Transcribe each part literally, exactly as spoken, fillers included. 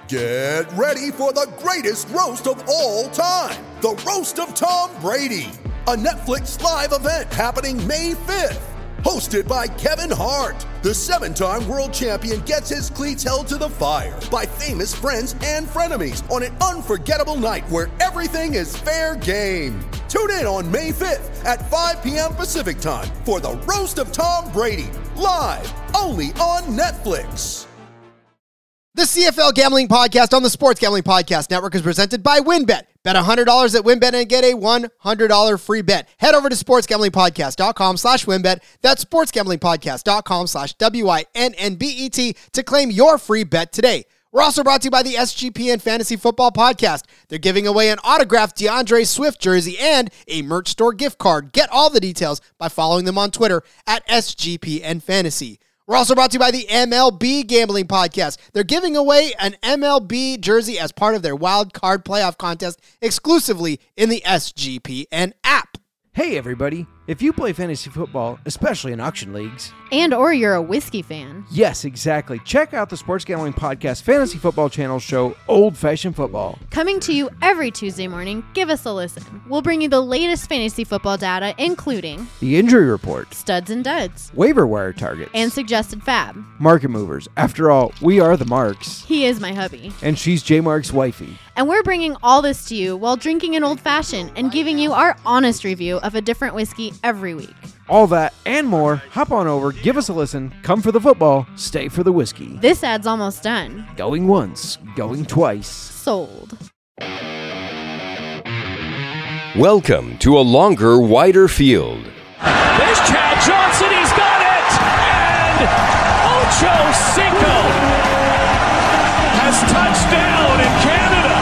Get ready for the greatest roast of all time, the Roast of Tom Brady, a Netflix live event happening May fifth. Hosted by Kevin Hart, the seven-time world champion gets his cleats held to the fire by famous friends and frenemies on an unforgettable night where everything is fair game. Tune in on May fifth at five p.m. Pacific time for the Roast of Tom Brady, live only on Netflix. The C F L Gambling Podcast on the Sports Gambling Podcast Network is presented by WynnBET. Bet one hundred dollars at WynnBET and get a one hundred dollars free bet. Head over to sportsgamblingpodcast.com slash WynnBET. That's sportsgamblingpodcast.com slash W I N N B E T to claim your free bet today. We're also brought to you by the S G P N Fantasy Football Podcast. They're giving away an autographed DeAndre Swift jersey and a merch store gift card. Get all the details by following them on Twitter at S G P N Fantasy. We're also brought to you by the M L B Gambling Podcast. They're giving away an M L B jersey as part of their wild card playoff contest exclusively in the S G P N app. Hey everybody, if you play fantasy football, especially in auction leagues, and or you're a whiskey fan. Yes, exactly. Check out the Sports Gambling Podcast Fantasy Football Channel show, Old Fashioned Football. Coming to you every Tuesday morning, give us a listen. We'll bring you the latest fantasy football data, including the injury report, studs and duds, waiver wire targets, and suggested fab. Market movers. After all, we are the Marks. He is my hubby. And she's J Mark's wifey. And we're bringing all this to you while drinking an old fashioned and giving you our honest review of a different whiskey every week. All that and more, hop on over, give us a listen, come for the football, stay for the whiskey. This ad's almost done. Going once, going twice. Sold. Welcome to a longer, wider field. There's Chad Johnson, he's got it! And Ocho Cinco has touched down in Canada.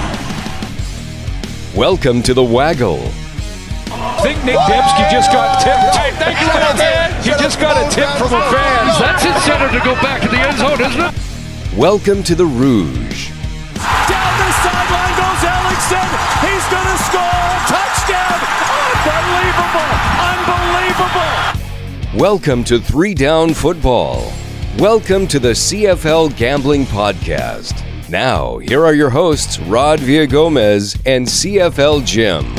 Welcome to the Waggle. I think Nick Dembski just got tipped. Hey, thank you, man. He just got a tip from a fan. That's incentive to go back to the end zone, isn't it? Welcome to the Rouge. Down the sideline goes Ellingson. He's going to score. Touchdown. Unbelievable. Unbelievable. Welcome to Three Down Football. Welcome to the C F L Gambling Podcast. Now, here are your hosts, Rod Villagomez and C F L Jim.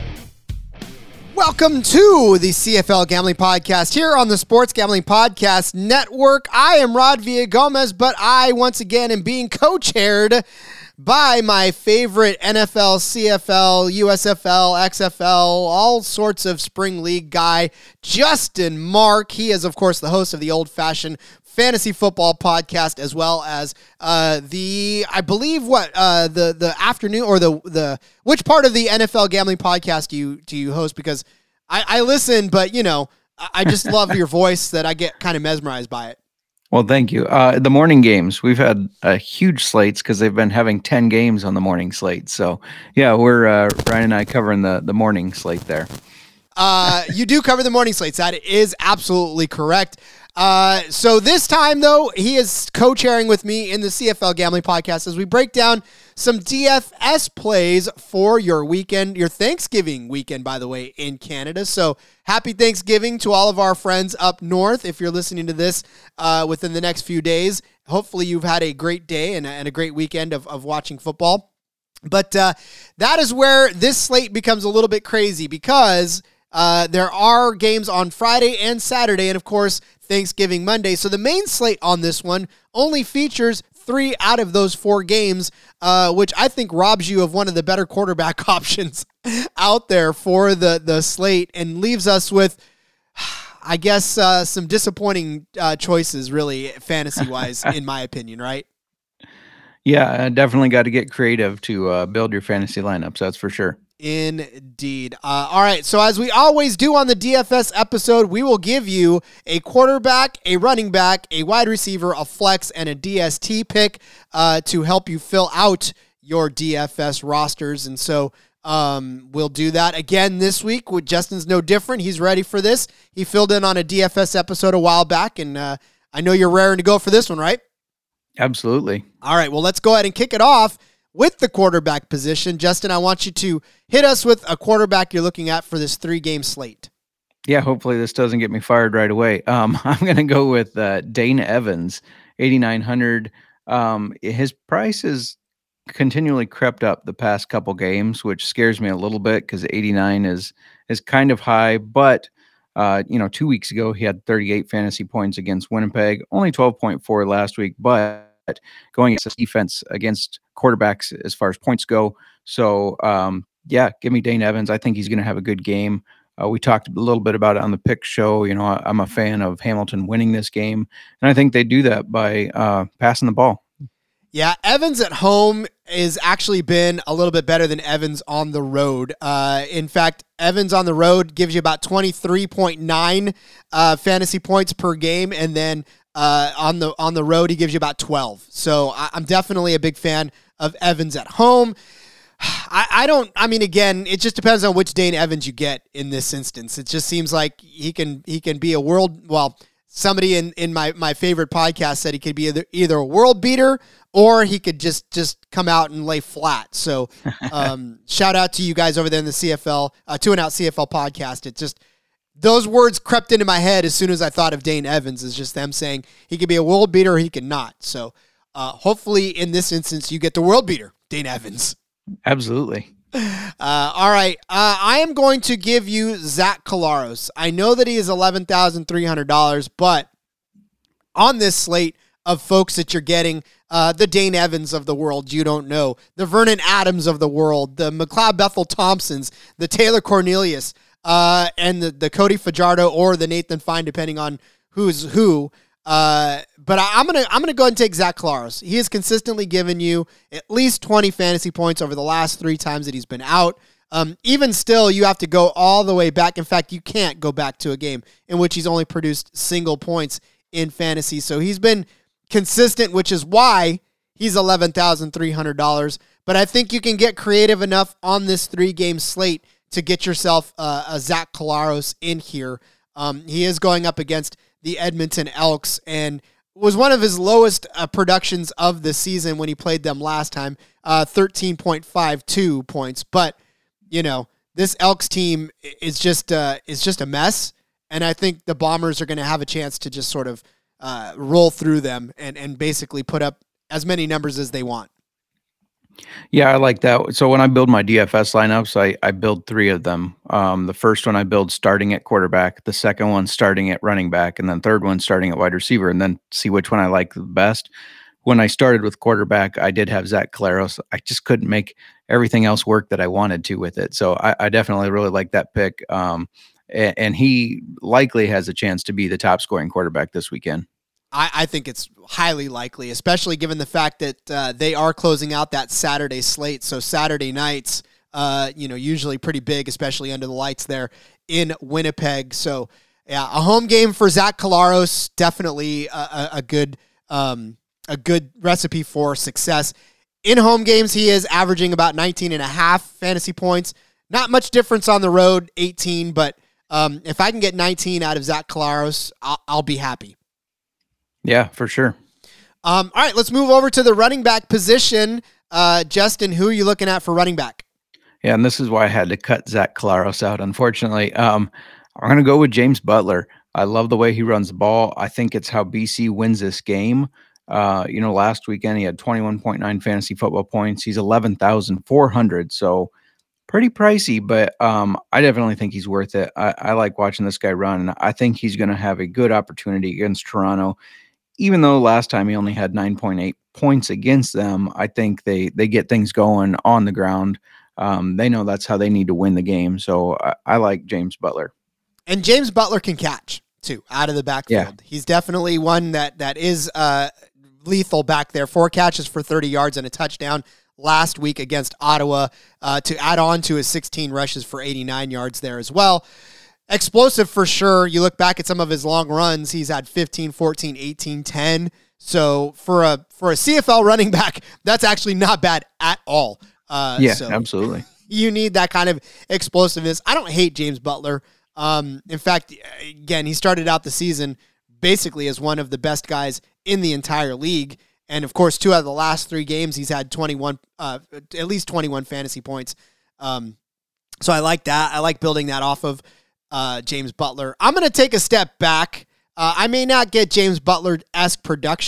Welcome to the C F L Gambling Podcast here on the Sports Gambling Podcast Network. I am Rod Villagomez, but I, once again, am being co-chaired by my favorite N F L, C F L, U S F L, X F L, all sorts of spring league guy, Justin Mark. He is, of course, the host of the Old Fashioned Fantasy Football Podcast, as well as uh, the, I believe, what uh, the the afternoon or the the which part of the N F L Gambling Podcast do you do you host? Because I, I listen, but you know, I just love your voice that I get kind of mesmerized by it. Well, thank you. Uh, the morning games, we've had uh, huge slates because they've been having ten games on the morning slate. So, yeah, we're uh, Ryan and I covering the, the morning slate there. Uh, you do cover the morning slates. That is absolutely correct. Uh, so this time, though, he is co-chairing with me in the C F L Gambling Podcast as we break down some D F S plays for your weekend, your Thanksgiving weekend, by the way, in Canada. So happy Thanksgiving to all of our friends up north. If you're listening to this uh, within the next few days, hopefully you've had a great day and a, and a great weekend of, of watching football. But uh, that is where this slate becomes a little bit crazy because uh, there are games on Friday and Saturday, and of course, Thanksgiving Monday. So the main slate on this one only features three out of those four games, uh, which I think robs you of one of the better quarterback options out there for the, the slate and leaves us with, I guess, uh, some disappointing uh, choices, really, fantasy-wise, in my opinion, right? Yeah, I definitely got to get creative to uh, build your fantasy lineups, that's for sure. Indeed. Uh, all right, so as we always do on the D F S episode, we will give you a quarterback, a running back, a wide receiver, a flex, and a D S T pick uh, to help you fill out your D F S rosters. And so um, we'll do that again this week. Justin's no different. He's ready for this. He filled in on a D F S episode a while back, and uh, I know you're raring to go for this one, right? Absolutely. All right, well, let's go ahead and kick it off with the quarterback position. Justin, I want you to hit us with a quarterback you're looking at for this three-game slate. Yeah, hopefully this doesn't get me fired right away. Um, I'm going to go with uh, Dane Evans, eighty-nine hundred. Um, his price has continually crept up the past couple games, which scares me a little bit because eighty-nine is is kind of high. But uh, you know, two weeks ago he had thirty-eight fantasy points against Winnipeg, only twelve point four last week, but going against defense against quarterbacks as far as points go. So um, yeah, give me Dane Evans. I think he's going to have a good game. Uh, we talked a little bit about it on the pick show. You know, I, I'm a fan of Hamilton winning this game, and I think they do that by uh, passing the ball. Yeah, Evans at home has actually been a little bit better than Evans on the road. Uh, in fact, Evans on the road gives you about twenty-three point nine uh, fantasy points per game, and then uh, on the on the road he gives you about twelve. So I, I'm definitely a big fan of Evans at home. I, I don't, I mean, again, it just depends on which Dane Evans you get in this instance. It just seems like he can, he can be a world, well, somebody in, in my, my favorite podcast said he could be either, either a world beater or he could just, just come out and lay flat. So um, shout out to you guys over there in the C F L, uh, Two and Out C F L podcast. It just, those words crept into my head as soon as I thought of Dane Evans. Is just them saying he could be a world beater or he could not. So uh, hopefully in this instance, you get the world beater, Dane Evans. Absolutely. Uh, all right. Uh, I am going to give you Zach Collaros. I know that he is eleven thousand three hundred dollars, but on this slate of folks that you're getting, uh, the Dane Evans of the world, you don't know, the Vernon Adams of the world, the McLeod Bethel Thompsons, the Taylor Cornelius, uh, and the, the Cody Fajardo or the Nathan Fine, depending on who's who. Uh, but I, I'm gonna I'm gonna go ahead and take Zach Collaros. He has consistently given you at least twenty fantasy points over the last three times that he's been out. Um, even still, you have to go all the way back. In fact, you can't go back to a game in which he's only produced single points in fantasy. So he's been consistent, which is why he's eleven thousand three hundred dollars. But I think you can get creative enough on this three-game slate to get yourself uh, a Zach Collaros in here. Um, he is going up against the Edmonton Elks, and was one of his lowest uh, productions of the season when he played them last time, uh, thirteen point five two points. But, you know, this Elks team is just uh, is just a mess, and I think the Bombers are going to have a chance to just sort of uh, roll through them and, and basically put up as many numbers as they want. Yeah, I like that. So when I build my D F S lineups, I, I build three of them. Um, the first one I build starting at quarterback, the second one starting at running back, and then third one starting at wide receiver, and then see which one I like the best. When I started with quarterback, I did have Zach Collaros. I just couldn't make everything else work that I wanted to with it. So I, I definitely really like that pick. Um, and, and he likely has a chance to be the top scoring quarterback this weekend. I, I think it's highly likely, especially given the fact that uh, they are closing out that Saturday slate. So Saturday nights, uh, you know, usually pretty big, especially under the lights there in Winnipeg. So yeah, a home game for Zach Collaros, definitely a, a, a good, um, a good recipe for success. In home games, he is averaging about nineteen and a half fantasy points. Not much difference on the road, eighteen, but um, if I can get nineteen out of Zach Collaros, I'll, I'll be happy. Yeah, for sure. Um, all right, let's move over to the running back position. Uh, Justin, who are you looking at for running back? Yeah, and this is why I had to cut Zach Collaros out, unfortunately. Um, I'm going to go with James Butler. I love the way he runs the ball. I think it's how B C wins this game. Uh, you know, last weekend he had twenty-one point nine fantasy football points. He's eleven thousand four hundred, so pretty pricey, but um, I definitely think he's worth it. I, I like watching this guy run. I think he's going to have a good opportunity against Toronto. Even though last time he only had nine point eight points against them, I think they they get things going on the ground. Um, they know that's how they need to win the game. So I, I like James Butler. And James Butler can catch, too, out of the backfield. Yeah. He's definitely one that that is uh, lethal back there. Four catches for thirty yards and a touchdown last week against Ottawa uh, to add on to his sixteen rushes for eighty-nine yards there as well. Explosive for sure. You look back at some of his long runs, he's had fifteen, fourteen, eighteen, ten. So for a for a C F L running back, that's actually not bad at all. Uh, yeah, so absolutely. You need that kind of explosiveness. I don't hate James Butler. Um, in fact, again, he started out the season basically as one of the best guys in the entire league. And of course, two out of the last three games, he's had twenty-one, uh, at least twenty-one fantasy points. Um, so I like that. I like building that off of Uh, James Butler. I'm going to take a step back. Uh, I may not get James Butler-esque production.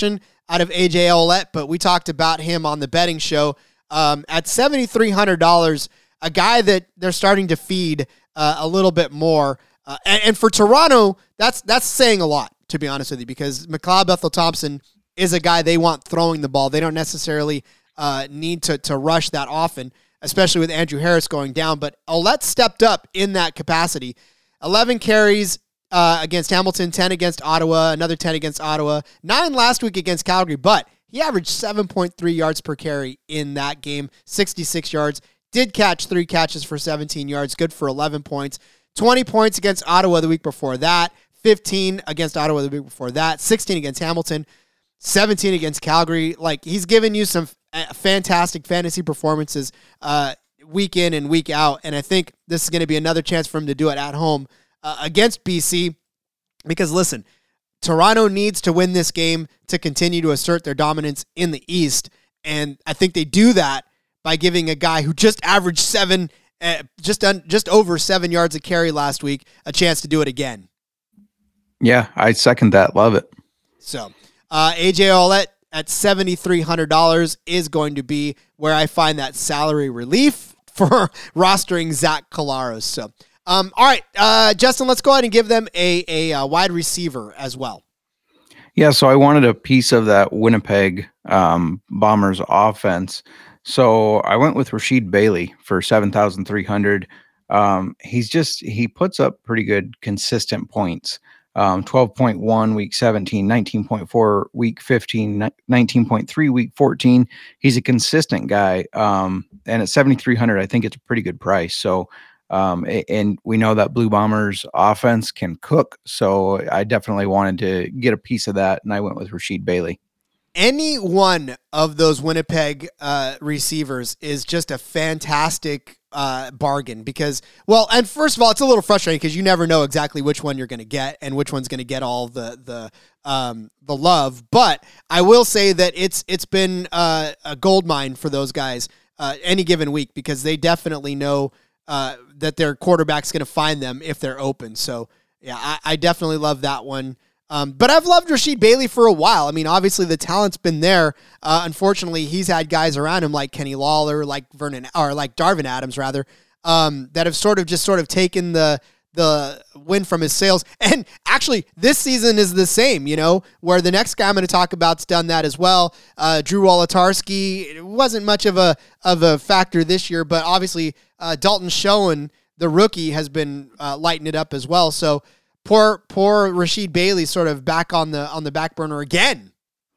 out of A J Ouellette, but we talked about him on the betting show. Um, at seven thousand three hundred dollars, a guy that they're starting to feed uh, a little bit more. Uh, and, and for Toronto, that's that's saying a lot, to be honest with you, because McLeod Bethel-Thompson is a guy they want throwing the ball. They don't necessarily uh, need to, to rush that often, especially with Andrew Harris going down. But Ouellette stepped up in that capacity. eleven carries uh, against Hamilton, ten against Ottawa, another ten against Ottawa, nine last week against Calgary, but he averaged seven point three yards per carry in that game, sixty-six yards. Did catch three catches for seventeen yards, good for eleven points. twenty points against Ottawa the week before that, fifteen against Ottawa the week before that, sixteen against Hamilton, seventeen against Calgary. Like, he's given you some f- fantastic fantasy performances uh, week in and week out, and I think this is going to be another chance for him to do it at home uh, against B C, because, listen, Toronto needs to win this game to continue to assert their dominance in the East, and I think they do that by giving a guy who just averaged seven, uh, just un, just over seven yards a carry last week, a chance to do it again. Yeah, I second that. Love it. So, uh, A J Ouellette at seven thousand three hundred dollars is going to be where I find that salary relief for rostering Zach Collaros. So, um, all right, uh, Justin, let's go ahead and give them a, a, a wide receiver as well. Yeah, so I wanted a piece of that Winnipeg um, Bombers offense. So I went with Rasheed Bailey for seven thousand three hundred dollars. Um, he's just, he puts up pretty good consistent points. Um, twelve point one week seventeen, nineteen point four week fifteen, nineteen point three week fourteen. He's a consistent guy. Um, and at seven thousand three hundred dollars, I think it's a pretty good price. So, um, and we know that Blue Bombers offense can cook. So I definitely wanted to get a piece of that. And I went with Rasheed Bailey. Any one of those Winnipeg uh, receivers is just a fantastic uh, bargain because, well, and first of all, it's a little frustrating because you never know exactly which one you're going to get and which one's going to get all the the um, the love. But I will say that it's it's been uh, a gold mine for those guys uh, any given week because they definitely know uh, that their quarterback's going to find them if they're open. So yeah, I, I definitely love that one. Um, but I've loved Rasheed Bailey for a while. I mean, obviously the talent's been there. Uh, unfortunately, he's had guys around him like Kenny Lawler, like Vernon, or like Darvin Adams, rather, um, that have sort of just sort of taken the the win from his sails. And actually, this season is the same, you know, where the next guy I'm going to talk about's done that as well. Uh, Drew Wolodarski wasn't much of a of a factor this year, but obviously uh, Dalton Schoen, the rookie, has been uh, lighting it up as well. So. Poor, poor Rasheed Bailey sort of back on the on the back burner again.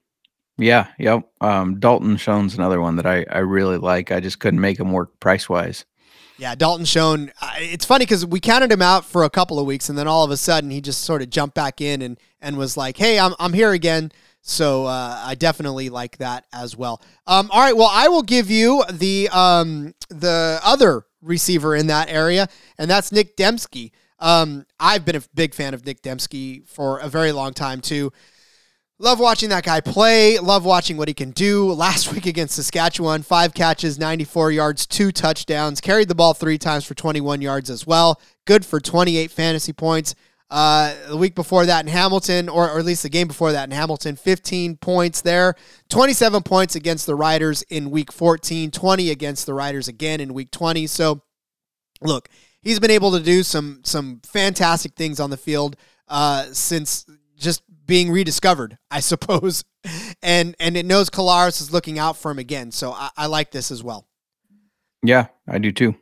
Yeah, yep. Um, Dalton Schoen's another one that I, I really like. I just couldn't make him work price wise. Yeah, Dalton Schoen. Uh, it's funny because we counted him out for a couple of weeks, and then all of a sudden he just sort of jumped back in and and was like, "Hey, I'm I'm here again." So uh, I definitely like that as well. Um, all right, well, I will give you the um the other receiver in that area, and that's Nick Dembski. Um, I've been a big fan of Nick Dembski for a very long time too. Love watching that guy play. Love watching what he can do. Last week against Saskatchewan, five catches, ninety-four yards, two touchdowns. Carried the ball three times for twenty-one yards as well. Good for twenty-eight fantasy points. Uh, the week before that in Hamilton, or, or at least the game before that in Hamilton, fifteen points there. twenty-seven points against the Riders in week fourteen. twenty against the Riders again in week twenty. So, look. He's been able to do some some fantastic things on the field uh, since just being rediscovered, I suppose. And and it knows Collaros is looking out for him again. So I, I like this as well. Yeah, I do too.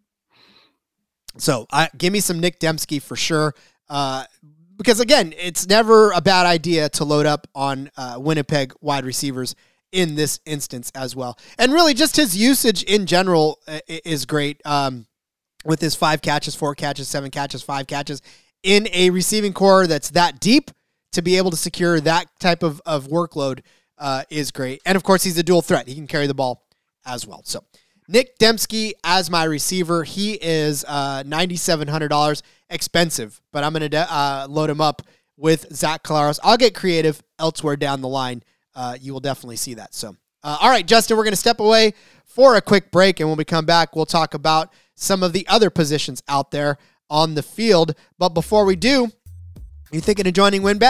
So I, give me some Nick Dembski for sure. Uh, because, again, it's never a bad idea to load up on uh, Winnipeg wide receivers in this instance as well. And really just his usage in general is great. Um with his five catches, four catches, seven catches, five catches in a receiving core that's that deep to be able to secure that type of, of workload uh, is great. And, of course, he's a dual threat. He can carry the ball as well. So, Nick Dembski as my receiver. He is uh, nine thousand seven hundred dollars, expensive, but I'm going to de- uh, load him up with Zach Collaros. I'll get creative elsewhere down the line. Uh, you will definitely see that. So, uh, all right, Justin, we're going to step away for a quick break, and when we come back, we'll talk about some of the other positions out there on the field. But before we do, you thinking of joining WynnBET?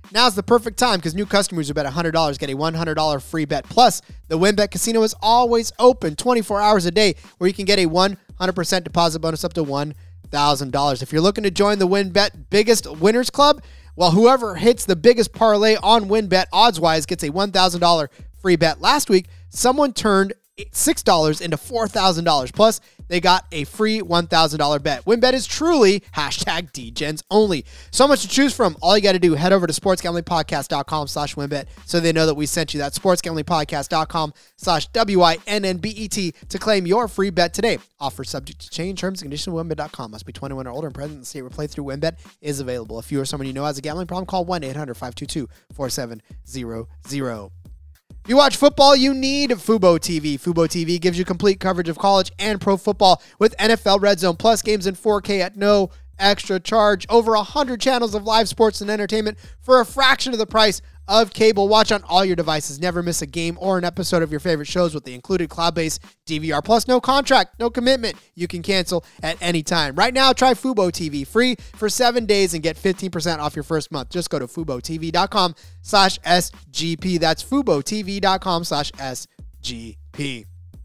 now's the perfect time because new customers who bet one hundred dollars get a one hundred dollars free bet. Plus, the WynnBET Casino is always open twenty-four hours a day where you can get a one hundred percent deposit bonus up to one thousand dollars. If you're looking to join the WynnBET Biggest Winners Club, well, whoever hits the biggest parlay on WynnBET odds-wise gets a one thousand dollars free bet. Last week, someone turned six dollars into four thousand dollars. Plus, they got a free one thousand dollars bet. WynnBET is truly hashtag D-Gens only. So much to choose from. All you got to do, head over to sportsgamblingpodcast.com slash WynnBET so they know that we sent you that. sportsgamblingpodcast.com slash W I N N B E T to claim your free bet today. Offer subject to change. Terms and conditions at WynnBET dot com. Must be twenty-one or older and present in the state where playthrough WynnBET is available. If you or someone you know has a gambling problem, call one eight hundred five two two four seven zero zero. If you watch football, you need Fubo T V. Fubo T V gives you complete coverage of college and pro football with N F L Red Zone Plus games in four K at no extra charge. Over one hundred channels of live sports and entertainment for a fraction of the price of cable. Watch on all your devices. Never miss a game or an episode of your favorite shows with the included cloud-based D V R. Plus, no contract, no commitment. You can cancel at any time. Right now, try Fubo T V free for seven days and get fifteen percent off your first month. Just go to FuboTV.com slash SGP. That's FuboTV.com slash SGP.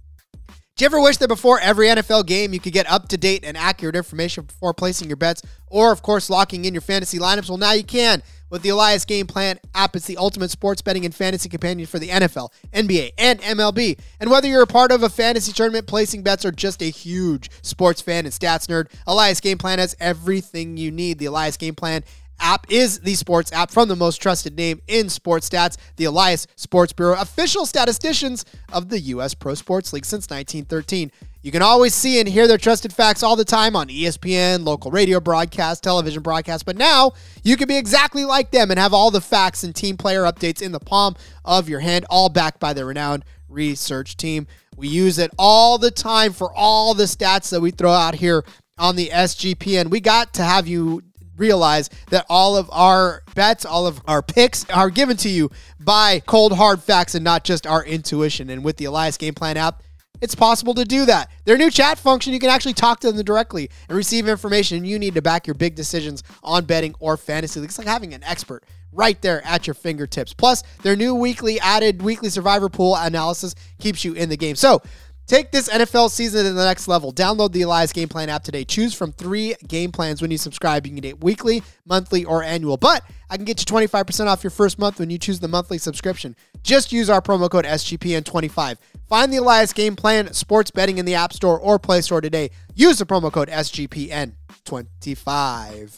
Do you ever wish that before every N F L game you could get up-to-date and accurate information before placing your bets or, of course, locking in your fantasy lineups? Well, now you can. With the Elias Game Plan app, it's the ultimate sports betting and fantasy companion for the N F L, N B A, and M L B. And whether you're a part of a fantasy tournament, placing bets, or just a huge sports fan and stats nerd, Elias Game Plan has everything you need. The Elias Game Plan app is the sports app from the most trusted name in sports stats, the Elias Sports Bureau, official statisticians of the U S Pro Sports League since nineteen thirteen. You can always see and hear their trusted facts all the time on E S P N, local radio broadcasts, television broadcasts, but now you can be exactly like them and have all the facts and team player updates in the palm of your hand, all backed by their renowned research team. We use it all the time for all the stats that we throw out here on the S G P N. We got to have you realize that all of our bets, all of our picks are given to you by cold hard facts and not just our intuition. And with the Elias Game Plan app, it's possible to do that. Their new chat function, you can actually talk to them directly and receive information you need to back your big decisions on betting or fantasy. It's like having an expert right there at your fingertips. Plus, their new weekly added weekly survivor pool analysis keeps you in the game. So, take this N F L season to the next level. Download the Elias Game Plan app today. Choose from three game plans when you subscribe. You can get weekly, monthly, or annual. But I can get you twenty-five percent off your first month when you choose the monthly subscription. Just use our promo code S G P N twenty-five. Find the Elias Game Plan sports betting in the App Store or Play Store today. Use the promo code S G P N twenty-five.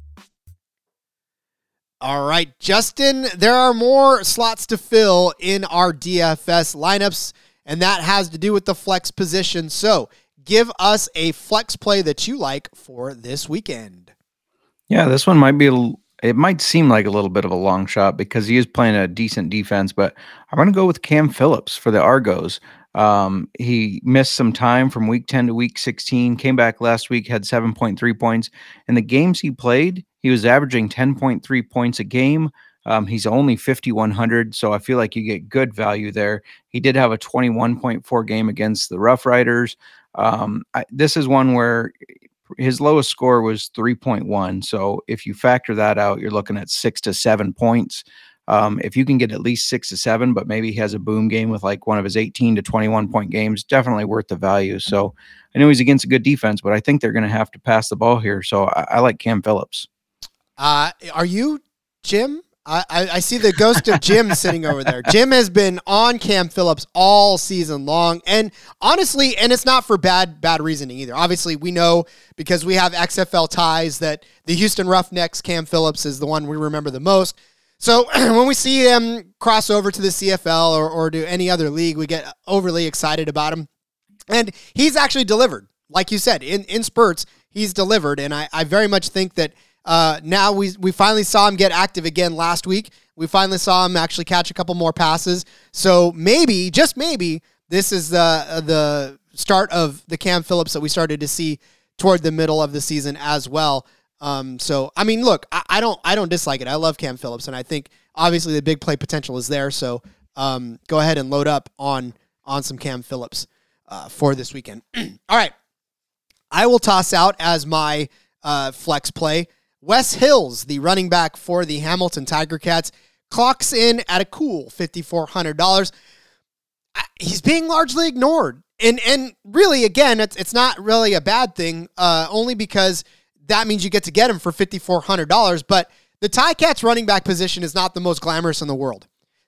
All right, Justin, there are more slots to fill in our D F S lineups, and that has to do with the flex position. So give us a flex play that you like for this weekend. Yeah, this one might be, a, it might seem like a little bit of a long shot because he is playing a decent defense, but I'm going to go with Cam Phillips for the Argos. Um, he missed some time from week ten to week sixteen, came back last week, had seven point three points. In the games he played, he was averaging ten point three points a game. Um, he's only fifty-one hundred, so I feel like you get good value there. He did have a twenty-one point four game against the Rough Riders. Um, I, this is one where his lowest score was three point one, so if you factor that out, you're looking at six to seven points. Um, if you can get at least six to seven, but maybe he has a boom game with like one of his eighteen to twenty-one point games, definitely worth the value. So I know he's against a good defense, but I think they're going to have to pass the ball here. So I, I like Cam Phillips. Uh, are you Jim? I, I, I see the ghost of Jim sitting over there. Jim has been on Cam Phillips all season long. And honestly, and it's not for bad, bad reasoning either. Obviously, we know because we have X F L ties that the Houston Roughnecks, Cam Phillips is the one we remember the most. So when we see him cross over to the C F L or, or to any other league, we get overly excited about him. And he's actually delivered. Like you said, in, in spurts, he's delivered. And I, I very much think that uh, now we we finally saw him get active again last week. We finally saw him actually catch a couple more passes. So maybe, just maybe, this is the, uh, the start of the Cam Phillips that we started to see toward the middle of the season as well. Um, so, I mean, look, I, I don't, I don't dislike it. I love Cam Phillips, and I think obviously the big play potential is there. So, um, go ahead and load up on, on some Cam Phillips, uh, for this weekend. All right. I will toss out as my, uh, flex play Wes Hills, the running back for the Hamilton Tiger Cats, clocks in at a cool five thousand four hundred dollars. He's being largely ignored. And and really, again, it's it's not really a bad thing, uh, only because that means you get to get him for five thousand four hundred dollars. But the Ticats running back position is not the most glamorous in the world.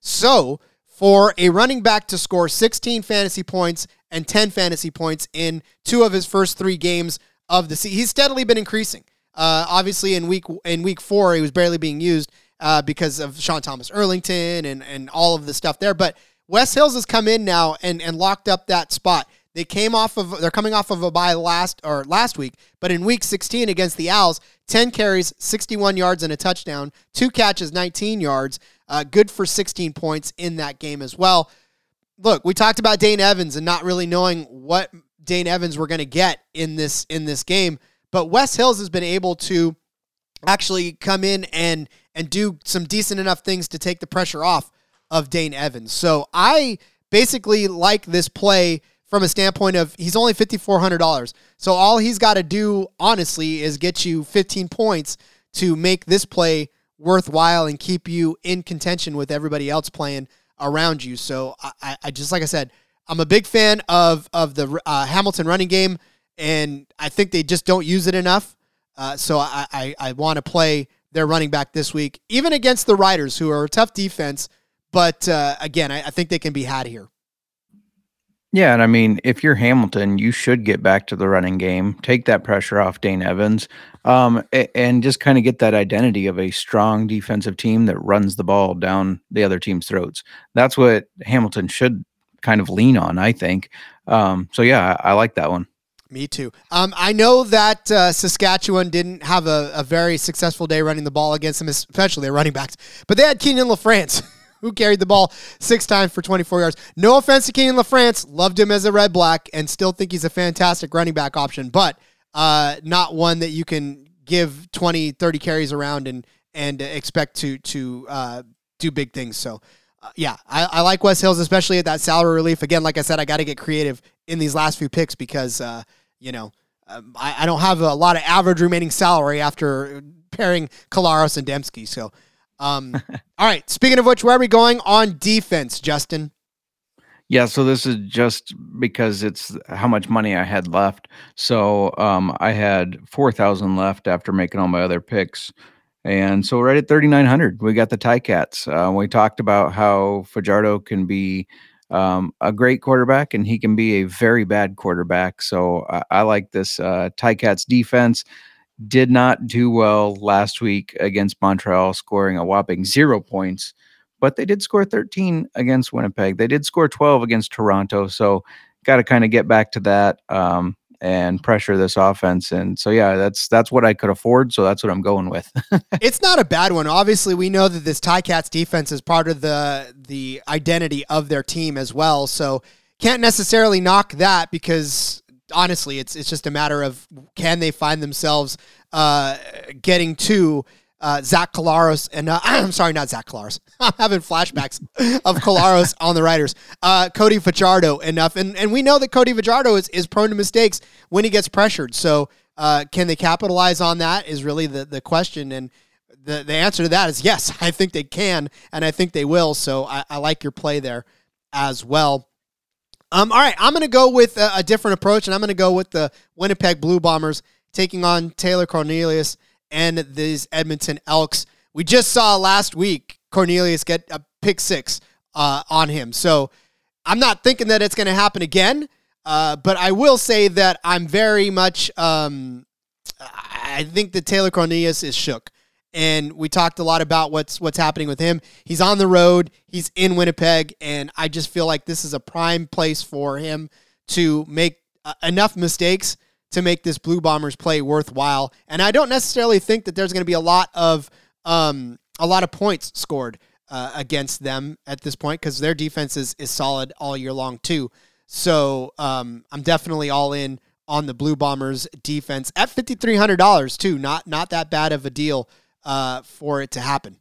So for a running back to score sixteen fantasy points and ten fantasy points in two of his first three games of the season, he's steadily been increasing. Uh, obviously, in week in week four, he was barely being used uh, because of Sean Thomas Erlington and, and all of the stuff there. But Wes Hills has come in now and, and locked up that spot. They came off of they're coming off of a bye last or last week, but in week sixteen against the Owls, ten carries, sixty-one yards and a touchdown, two catches, nineteen yards, uh, good for sixteen points in that game as well. Look, we talked about Dane Evans and not really knowing what Dane Evans we're going to get in this in this game. But Wes Hills has been able to actually come in and and do some decent enough things to take the pressure off of Dane Evans. So I basically like this play from a standpoint of he's only five thousand four hundred dollars. So all he's got to do, honestly, is get you fifteen points to make this play worthwhile and keep you in contention with everybody else playing around you. So I, I just, like I said, I'm a big fan of, of the uh, Hamilton running game. And I think they just don't use it enough. Uh, so I, I, I want to play their running back this week, even against the Riders, who are a tough defense. But uh, again, I, I think they can be had here. Yeah, and I mean, if you're Hamilton, you should get back to the running game, take that pressure off Dane Evans, um, and just kind of get that identity of a strong defensive team that runs the ball down the other team's throats. That's what Hamilton should kind of lean on, I think. Um, so yeah, I, I like that one. Me too. Um, I know that uh, Saskatchewan didn't have a, a very successful day running the ball against them, especially their running backs. But they had Keenan LaFrance, who carried the ball six times for twenty-four yards. No offense to Keenan LaFrance. Loved him as a Red Black and still think he's a fantastic running back option, but uh, not one that you can give twenty, thirty carries around and and expect to, to uh, do big things. So, uh, yeah, I, I like Wes Hills, especially at that salary relief. Again, like I said, I got to get creative in these last few picks because uh, – You know, um, I, I don't have a lot of average remaining salary after pairing Kolaros and Dembski. So, um, all right. Speaking of which, where are we going on defense, Justin? Yeah, so this is just because it's how much money I had left. So um, I had four thousand left after making all my other picks. And so right at thirty-nine hundred, we got the Ticats. Uh, we talked about how Fajardo can be Um, a great quarterback, and he can be a very bad quarterback. So I, I like this. Uh, Ticats defense did not do well last week against Montreal, scoring a whopping zero points, but they did score thirteen against Winnipeg. They did score twelve against Toronto. So got to kind of get back to that um, and pressure this offense. And so, yeah, that's that's what I could afford. So that's what I'm going with. It's not a bad one. Obviously, we know that this Ticats defense is part of the the identity of their team as well. So can't necessarily knock that because honestly, it's it's just a matter of can they find themselves uh, getting to uh, Zach Kolaros and uh, I'm sorry, not Zach Kolaros. I'm having flashbacks of Kolaros on the Riders. Uh, Cody Fajardo enough, and and we know that Cody Fajardo is is prone to mistakes when he gets pressured. So uh, can they capitalize on that? Is really the the question. And The the answer to that is yes, I think they can, and I think they will. So I, I like your play there as well. Um, all right, I'm going to go with a, a different approach, and I'm going to go with the Winnipeg Blue Bombers taking on Taylor Cornelius and these Edmonton Elks. We just saw last week Cornelius get a pick six uh, on him. So I'm not thinking that it's going to happen again, uh, but I will say that I'm very much um, – I think that Taylor Cornelius is shook. And we talked a lot about what's what's happening with him. He's on the road. He's in Winnipeg. And I just feel like this is a prime place for him to make uh, enough mistakes to make this Blue Bombers play worthwhile. And I don't necessarily think that there's going to be a lot of um, a lot of points scored uh, against them at this point because their defense is, is solid all year long too. So um, I'm definitely all in on the Blue Bombers defense at five thousand three hundred dollars too. Not not that bad of a deal uh, for it to happen.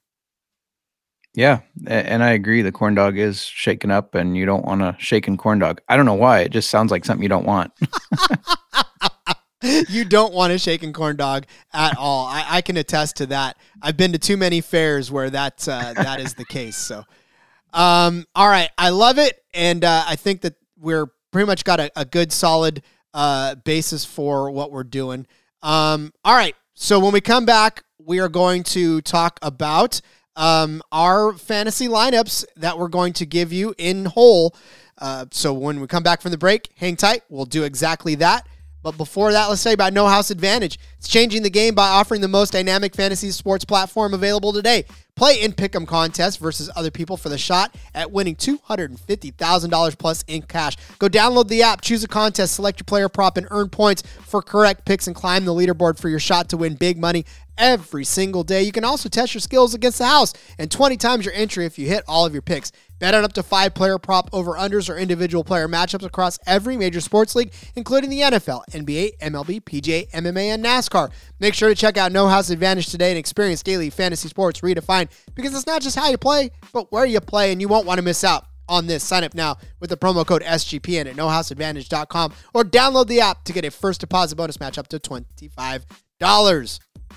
Yeah, and I agree. The corn dog is shaken up, and you don't want a shaken corn dog. I don't know why. It just sounds like something you don't want. You don't want a shaken corn dog at all. I, I can attest to that. I've been to too many fairs where that uh, that is the case. So, um, all right, I love it, and uh, I think that we're pretty much got a, a good, solid uh, basis for what we're doing. Um, all right, so when we come back, we are going to talk about um, our fantasy lineups that we're going to give you in whole. Uh, so when we come back from the break, hang tight. We'll do exactly that. But before that, let's tell you about No House Advantage. It's changing the game by offering the most dynamic fantasy sports platform available today. Play in pick'em contests versus other people for the shot at winning two hundred fifty thousand dollars plus in cash. Go download the app, choose a contest, select your player prop, and earn points for correct picks and climb the leaderboard for your shot to win big money every single day. You can also test your skills against the house and twenty times your entry if you hit all of your picks. Bet on up to five player prop over-unders or individual player matchups across every major sports league, including the N F L, N B A, M L B, P G A, M M A, and NASCAR. Make sure to check out No House Advantage today and experience daily fantasy sports redefined, because it's not just how you play, but where you play, and you won't want to miss out on this. Sign up now with the promo code S G P N at no house advantage dot com or download the app to get a first deposit bonus match up to twenty-five dollars.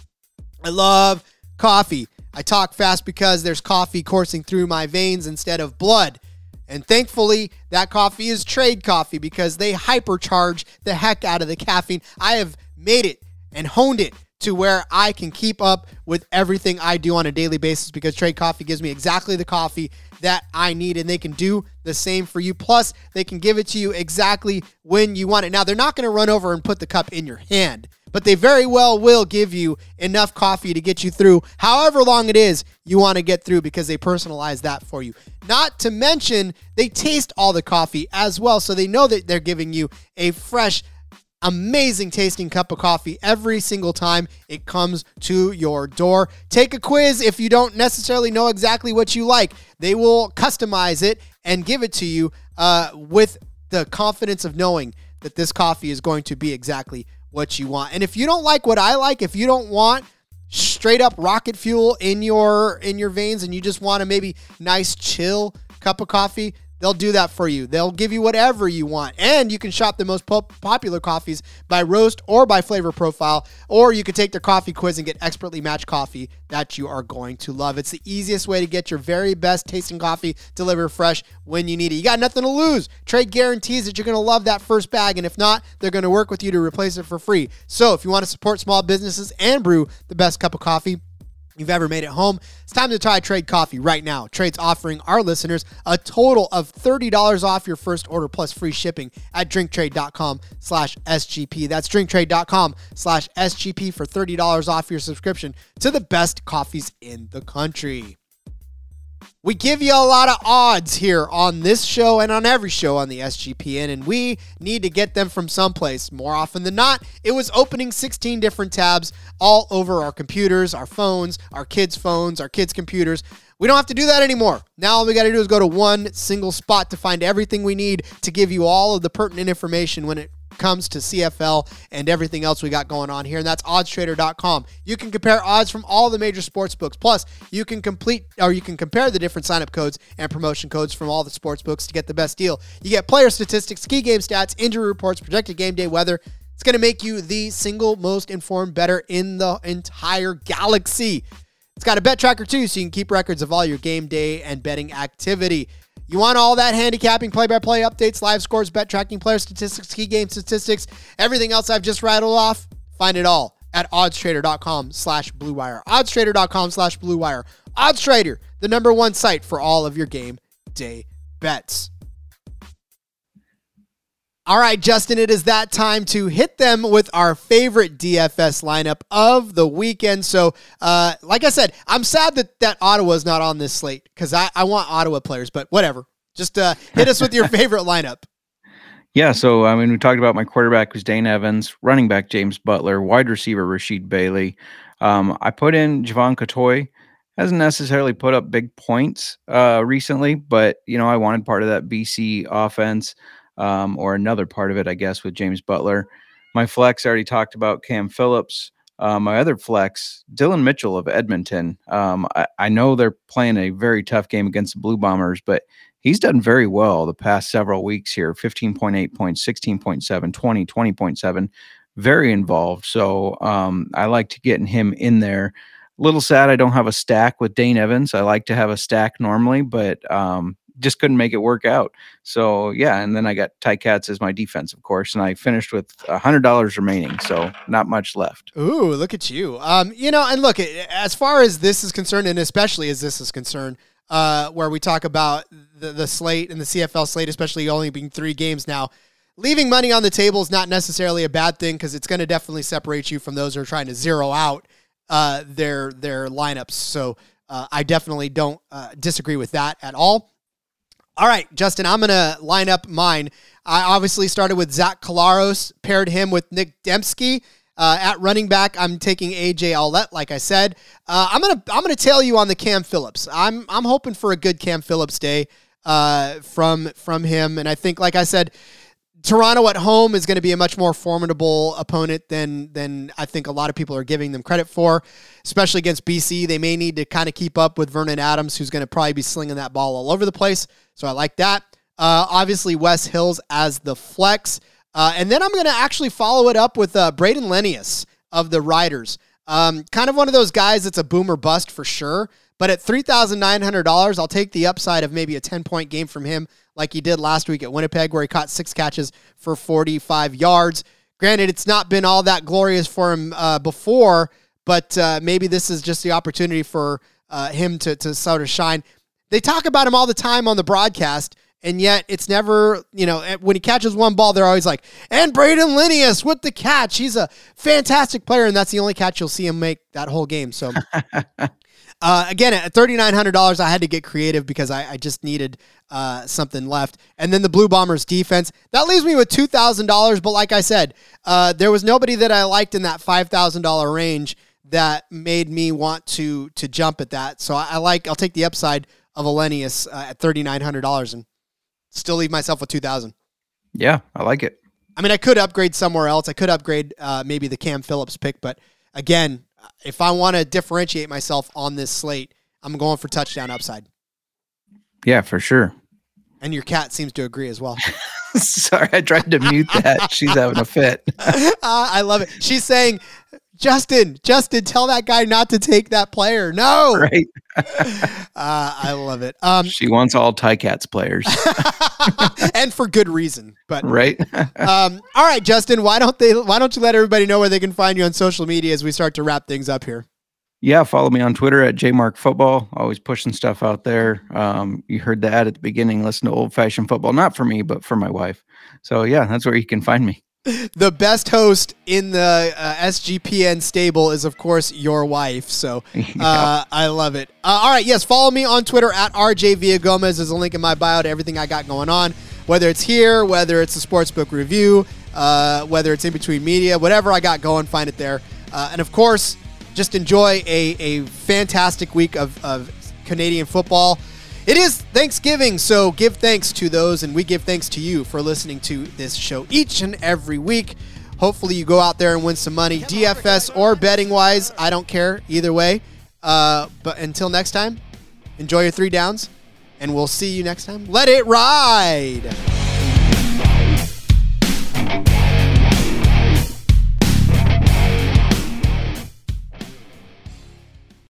I love coffee. I talk fast because there's coffee coursing through my veins instead of blood. And thankfully, that coffee is Trade Coffee because they hypercharge the heck out of the caffeine. I have made it and honed it to where I can keep up with everything I do on a daily basis because Trade Coffee gives me exactly the coffee that I need, and they can do the same for you. Plus, they can give it to you exactly when you want it. Now, they're not going to run over and put the cup in your hand, but they very well will give you enough coffee to get you through however long it is you want to get through because they personalize that for you. Not to mention, they taste all the coffee as well, so they know that they're giving you a fresh, amazing tasting cup of coffee every single time it comes to your door. Take a quiz if you don't necessarily know exactly what you like. They will customize it and give it to you uh, with the confidence of knowing that this coffee is going to be exactly what you want. And if you don't like what I like, if you don't want straight up rocket fuel in your in your veins and you just want a maybe nice chill cup of coffee, they'll do that for you. They'll give you whatever you want. And you can shop the most po- popular coffees by roast or by flavor profile, or you can take their coffee quiz and get expertly matched coffee that you are going to love. It's the easiest way to get your very best tasting coffee delivered fresh when you need it. You got nothing to lose. Trade guarantees that you're going to love that first bag, and if not, they're going to work with you to replace it for free. So if you want to support small businesses and brew the best cup of coffee you've ever made at home, it's time to try Trade Coffee right now. Trade's offering our listeners a total of thirty dollars off your first order plus free shipping at drinktrade.com slash SGP. That's drinktrade.com slash SGP for thirty dollars off your subscription to the best coffees in the country. We give you a lot of odds here on this show and on every show on the S G P N, and we need to get them from someplace. More often than not, it was opening sixteen different tabs all over our computers, our phones, our kids' phones, our kids' computers. We don't have to do that anymore. Now all we got to do is go to one single spot to find everything we need to give you all of the pertinent information when it comes to C F L and everything else we got going on here, and that's odds trader dot com. You can compare odds from all the major sports books. Plus, you can complete or you can compare the different sign-up codes and promotion codes from all the sports books to get the best deal. You get player statistics, key game stats, injury reports, projected game day weather. It's going to make you the single most informed bettor in the entire galaxy. It's got a bet tracker too, so you can keep records of all your game day and betting activity. You want all that handicapping, play-by-play updates, live scores, bet tracking, player statistics, key game statistics, everything else I've just rattled off? Find it all at oddstrader.com slash bluewire. oddstrader.com slash bluewire. OddsTrader, the number one site for all of your game day bets. All right, Justin, it is that time to hit them with our favorite D F S lineup of the weekend. So, uh, like I said, I'm sad that, that Ottawa's not on this slate because I, I want Ottawa players, but whatever. Just uh, hit us with your favorite lineup. Yeah, so, I mean, we talked about my quarterback was Dane Evans, running back James Butler, wide receiver Rasheed Bailey. Um, I put in Javon Cottoy. Hasn't necessarily put up big points uh, recently, but, you know, I wanted part of that B C offense. Um, or another part of it, I guess, with James Butler. My flex, I already talked about Cam Phillips. Uh, my other flex, Dylan Mitchell of Edmonton. Um, I, I know they're playing a very tough game against the Blue Bombers, but he's done very well the past several weeks here. fifteen point eight points, sixteen point seven, twenty, twenty point seven. very involved. So um, I like to get him in there. A little sad I don't have a stack with Dane Evans. I like to have a stack normally, but um, just couldn't make it work out. So yeah, and then I got Ty Katz as my defense, of course, and I finished with one hundred dollars remaining, so not much left. Ooh, look at you. Um, you know, and look, as far as this is concerned, and especially as this is concerned, uh, where we talk about the, the slate and the C F L slate, especially only being three games now, leaving money on the table is not necessarily a bad thing because it's going to definitely separate you from those who are trying to zero out uh, their their lineups. So uh, I definitely don't uh, disagree with that at all. All right, Justin, I'm going to line up mine. I obviously started with Zach Collaros, paired him with Nick Dembski. Uh, at running back, I'm taking A J Aulette, like I said. Uh, I'm gonna I'm gonna tail you on the Cam Phillips. I'm I'm hoping for a good Cam Phillips day uh, from from him, and I think, like I said, Toronto at home is going to be a much more formidable opponent than than I think a lot of people are giving them credit for, especially against B C. They may need to kind of keep up with Vernon Adams, who's going to probably be slinging that ball all over the place. So I like that. Uh, obviously, Wes Hills as the flex. Uh, and then I'm going to actually follow it up with uh, Braden Lenius of the Riders. Um, kind of one of those guys that's a boomer bust for sure. But at three thousand nine hundred dollars, I'll take the upside of maybe a ten-point game from him like he did last week at Winnipeg, where he caught six catches for forty-five yards. Granted, it's not been all that glorious for him uh, before, but uh, maybe this is just the opportunity for uh, him to, to sort of shine. They talk about him all the time on the broadcast, and yet it's never, you know, when he catches one ball, they're always like, and Braden Lenius with the catch. He's a fantastic player, and that's the only catch you'll see him make that whole game. So, uh, again, at thirty-nine hundred dollars, I had to get creative because I, I just needed uh, something left. And then the Blue Bombers defense, that leaves me with two thousand dollars. But like I said, uh, there was nobody that I liked in that five thousand dollars range that made me want to to jump at that. So I, I like, I'll take the upside of Lenius uh, at thirty-nine hundred dollars and still leave myself with two thousand. Yeah, I like it. I mean, I could upgrade somewhere else. I could upgrade uh, maybe the Cam Phillips pick, but again, if I want to differentiate myself on this slate, I'm going for touchdown upside. Yeah, for sure. And your cat seems to agree as well. Sorry, I tried to mute that. She's having a fit. uh, I love it. She's saying, Justin, Justin, tell that guy not to take that player. No. Right. uh, I love it. Um, she wants all Ticats players. And for good reason. But right. um, all right, Justin, why don't they why don't you let everybody know where they can find you on social media as we start to wrap things up here? Yeah, follow me on Twitter at J Mark Football. Always pushing stuff out there. Um, you heard the ad at the beginning. Listen to Old Fashioned Football, not for me, but for my wife. So yeah, that's where you can find me. The best host in the uh, S G P N stable is, of course, your wife. So uh, yeah. I love it. Uh, all right, yes, follow me on Twitter at R J Villagomez. There's a link in my bio to everything I got going on, whether it's here, whether it's a sportsbook review, uh, whether it's in between media, whatever I got going, find it there. Uh, and of course, just enjoy a, a fantastic week of, of Canadian football. It is Thanksgiving, so give thanks to those, and we give thanks to you for listening to this show each and every week. Hopefully you go out there and win some money, D F S or betting-wise. I don't care either way. Uh, but until next time, enjoy your three downs, and we'll see you next time. Let it ride!